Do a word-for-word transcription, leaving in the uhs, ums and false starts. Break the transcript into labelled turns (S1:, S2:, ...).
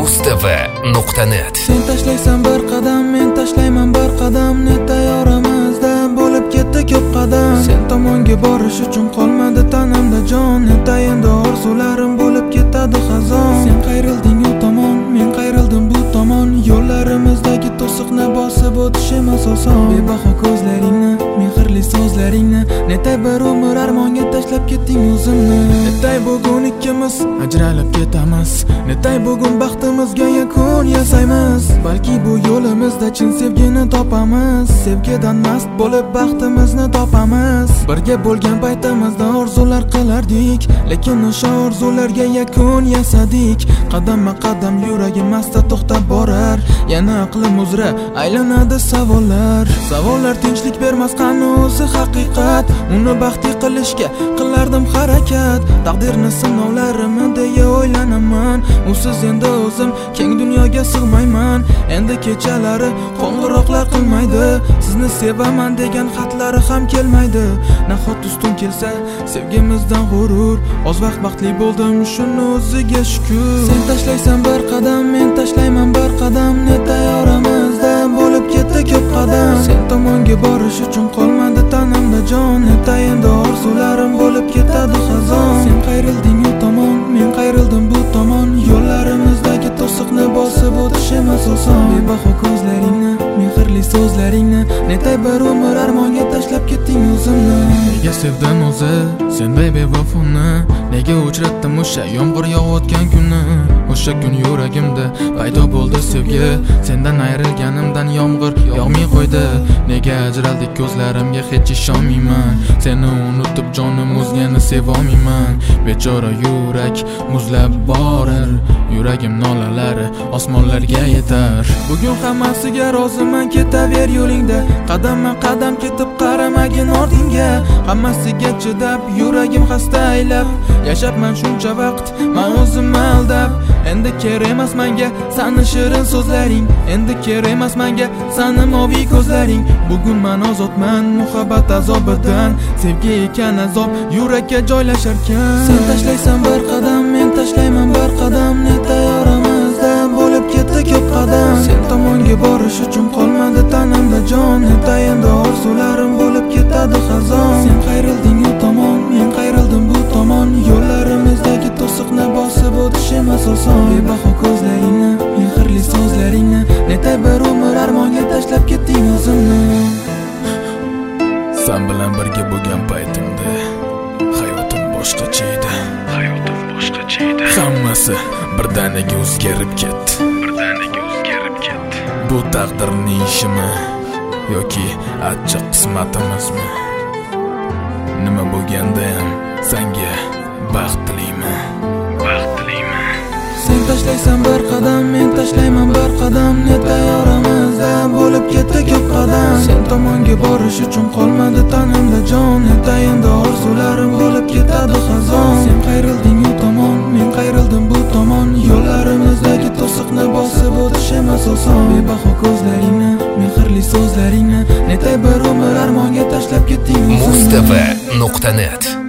S1: muz t v nuqta net.
S2: Sen tashlaysan bir qadam, men tashlayman bir qadam. Neta yoramizda bo'lib ketdi ko'p qadam. Sen tomonga borish uchun qolmadi tanamda jon. Neta endi orzularim bo'lib ketadi xazon. Sen qayrilding u tomon, men qayrildim bu tomon. Yo'llarimizdagi to'siqni bosib o'tish emas oson. Bebaho ko'zlaringni, mehrli so'zlaringni, netay bir umr armonga tashlab ketding o'zimni. Netay bugun ikkimiz ajralib ketamiz. Netay bugun baxtimizga yakun yasaymiz. Balki bu yo'limizda chin sevgini topamiz. Sevgidan mast bo'lib baxtimizni topamiz. Birga bo'lgan paytimizda orzular qilardik, lekin o'sha orzularga yakun yasadik. Qadamma qadam yuragim asta to'xtab borar. Yana aqlim uzra aylanadi savollar. Savollar tinchlik bermas, qani o'zi haqiqat. Uni baxtli qilishga qilardim harakat. Taqdirni sinovlarimi deya o'ylanaman. Usiz endi o'zim keng dunyoga sig'mayman. Endi kechalari qo'ng'iroqlar qilmaydi. Sizni sevaman degan xatlari ham kelmaydi. Nahot ustun kelsa sevgimizdan g'urur. Oz vaqt baxtli bo'ldim, shuni o'ziga shukr. Sen tashlaysan bir qadam, men tashlayman bir qadam. Neta yoramizda bo'lib ketdi ko'p qadam. Sen tomonga borish uchun qolmadi tanamda jon. Neta endi orzularim bo'lib ketadi xazon. Sen qayrilding u tomon, men qayrildim bu tomon. Yo'llarimizdagi to'siqni bosib o'tish emas oson. Bebaho ko'zlaringni, mehrli so'zlaringni, netay bir umr armonga tashlab ketding o'zimni. Nega sevdim o'zi senday bevafoni? Nega uchratdim o'sha yomg'ir yog'ayotgan kunni? O'sha kun yuragimda paydo bo'ldi sevgi. Sendan ayrilganimdan yomg'ir yog'may qo'ydi. Nega ajraldik ko'zlarimga hech ishonmayman. Seni unutib jonim o'zgani sevolmayman. Bechora yurak muzlab borar. Yuragim nolalari osmonlarga yetar. Bugun hammasiga roziman, ketaver yo'lingda. Qadamma qadam ketib qaramagin ortingga. Hammasiga chidab yuragim xasta aylab. Yashabman shuncha vaqt men o'zimni aldab. Endi kerak emas menga sani shirin so'zlaring. Endi kerak emas menga sani moviy ko'zlaring. Bugun men ozodman muhabbat azobidan. Sevgi ekan azob yurakka joylasharkan. Sen tashlaysan bir qadam, men tashlayman bir qadam. Neta yoramizda bo'lib ketdi ko'p qadam. Sen tomonga borish uchun qolmadi tanamda jon. Neta endi orzularim bo'lib ketadi xazon. Sen qayrilding u tomon, men qayrildim bu tomon. Yo'llarimizdagi to'siqni bosib o'tish emas oson. Bebaho ko'zlaringni, mehrli so'zlaringni, netay bir umr armonga tashlab ketding o'zimni.
S3: Sen bilan birga bo'lgan paytimda hayotim boshqacha edi. Hayotim boshqacha edi. Hammasi birdaniga o'zgarib ketdi. Birdaniga o'zgarib ketdi. Bu taqdirning ishimi yoki achchiq qismatimizmi? Nima bo'lganda ham senga baxt tilayman. Baxt tilayman.
S2: Sen tashlaysan bir qadam, men tashlayman bir qadam. Neta yoramizda bo'lib ketdi ko'p qadam. Sen tomonga borish uchun qolmadi tanamda jon. Neta endi orzularim bo'lib ketadi xazon. Sen qayrilding u tomon, men qayrildim bu tomon. Yo'llarimizdagi to'siqni bosib o'tish emas oson. Bebaho ko'zlaringni, mehrli so'zlaringni, netay bir umr armonga tashlab ketding.
S1: muz t v nuqta net